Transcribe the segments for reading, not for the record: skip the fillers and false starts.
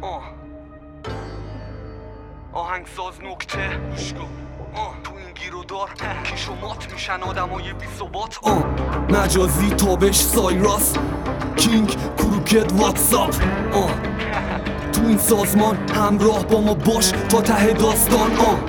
آهنگساز نکته تو این گیر و دار کیش و مات میشن آدمای بی ثبات مجازی تابش سایراس کینگ کروکت واتساپ تو این سازمان همراه با ما باش تا ته داستان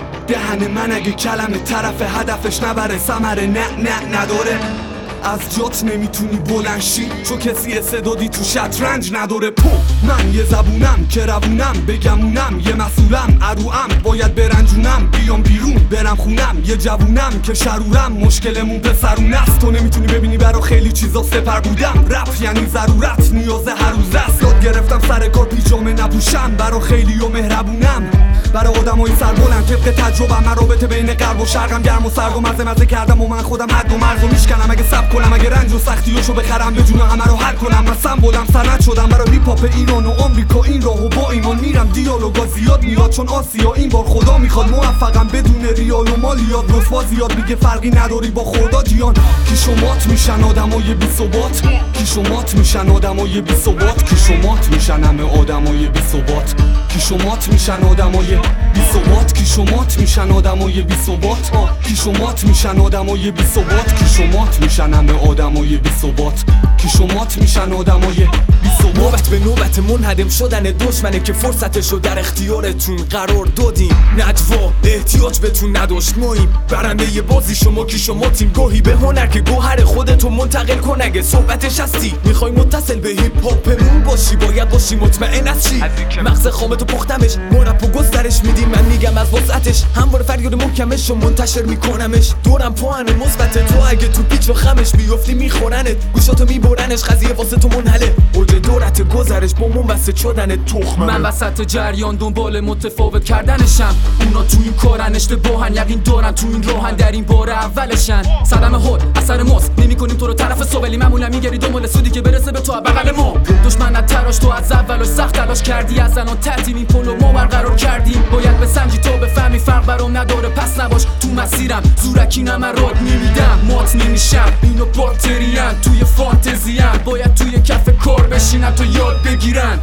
دهن من اگه کلمه طرف هدفش نبره ثمره نه نداره از جات نمیتونی بلند شی چون کسی استعدادی تو شطرنج نداره من یه زبونم که روونم بگمونم یه مسئولم عروام باید برنجونم بیام بیرون برم خونم یه جوونم که شرورم مشکلمون پسرون است تو نمیتونی ببینی برا خیلی چیزا سپر بودم رپ یعنی ضرورت نیاز هر روز است یاد گرفتم سر کار پیجامه نپوشم برا خیلی و مهربونم برای آدمای سربلند طبق تجربه من رابطه بین غرب و شرقم گرم و سرد و مزه کردم و من خودم حد و مرز و میشکنم اگه سب کنم اگه رنج و سختیاشو بخرم به جون همه رو حل کنم من سمبولم سند شدم برای هیپ هاپ ایران و آمریکا این راهو با ایمان میرم دیالوگا زیاد میاد چون آسیا این بار خدا میخواد موفقم بدون ریال و مالیات رسوا زیاد میگه فرقی نداری با خدا جیان کیشومات میشن آدمای بی ثبات کیشومات میشن آدمای بی ثبات کیشومات میشن همه آدمای بی ثبات کیشومات میشن آدمای بی ثبات کیشومات میشن آدمای بی ثبات کیشومات میشن آدمای بی ثبات کیشومات میشن همه آدمای بی ثبات کیشومات میشن آدمای بی ثبات نوبت به نوبت منهدم شدن دشمنه که فرصتشو در اختیارتون قرار دادیم نجوا احتیاج بهتون نداشت ماییم برنده ی بازی شما کیشوماتیم گاهی به هنر که گوهر خودتو منتقل کن اگه صحبتش هستی میخوای متصل به هیپ هاپمون باشی باید باشی مطمئن از چی مغز خامتو پختمش مرب و گسترش میدیم من میگم از وسعتش همواره فریاد محکمش رو منتشر میکنمش دورم پاهن مثبت تو اگه تو پیچ و خمش بیفتی میخورنت گوشاتو میبرنش قضیه واسه تو منحله اوج دورت گذرش با من وسط شدن تخمه من وسط جریان دنبال متفاوت کردنشم اونا تو این کارن اشتباهن یقین دارن تو این راهن در این بار اولشن صدمه هول اثر ماست نمیکنیم تو رو طرف سو ولی معمولا میگری دنبال سودی که برسه به تو بغل ما دشمنت تراش تو از اولش سخت تلاش کردی از الان تعطیل این پلو ما برقرار کردیم باید بسنجی تا بفهمی فرق برام نداره پس نباش تو مسیرم زورکی نمرات نمیدم مات نمیشم اینو باکتریان توی فانتزیان باید توی کف کار بشینن تو یاد بگیرن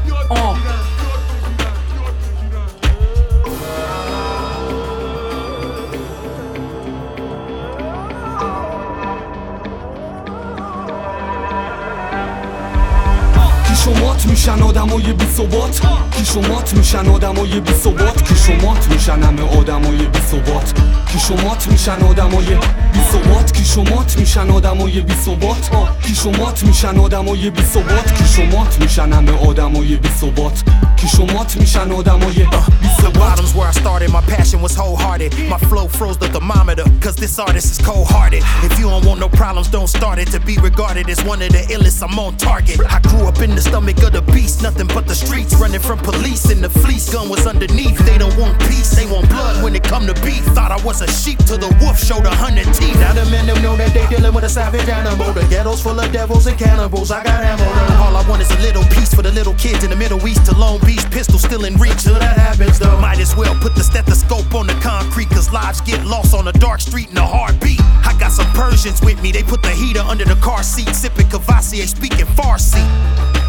کیشومات میشن آدمای بی ثبات کیشومات میشن آدمای بی ثبات کیشومات میشن همه آدمای بی ثبات کیشومات میشن آدمای بی ثبات کیشومات میشن آدمای بی ثبات کیشومات میشن آدمای بی ثبات کیشومات میشن همه آدمای بی ثبات کیشومات میشن آدمای بی ثبات Bottoms where I started, my passion was wholehearted. My flow froze the thermometer, cause this artist is cold-hearted. If you don't want no problems, don't start it. To be regarded as one of the illest, I'm on target. I grew up in the stomach of the beast, nothing but the streets. Running from police and the fleece gun was underneath. They don't want peace, they want blood when it come to beef. Thought I was a sheep till the wolf showed 100 teeth. Now the men them know that they dealing with a savage animal. The ghetto's full of devils and cannibals, I got ammo. All I want is a little peace for the little kids in the Middle East. To Long Beach, pistol still in reach till that happens though. Might as well put the stethoscope on the concrete, cause lives get lost on a dark street in a heartbeat. I got some Persians with me, they put the heater under the car seat, sipping Cavassier, speaking Farsi.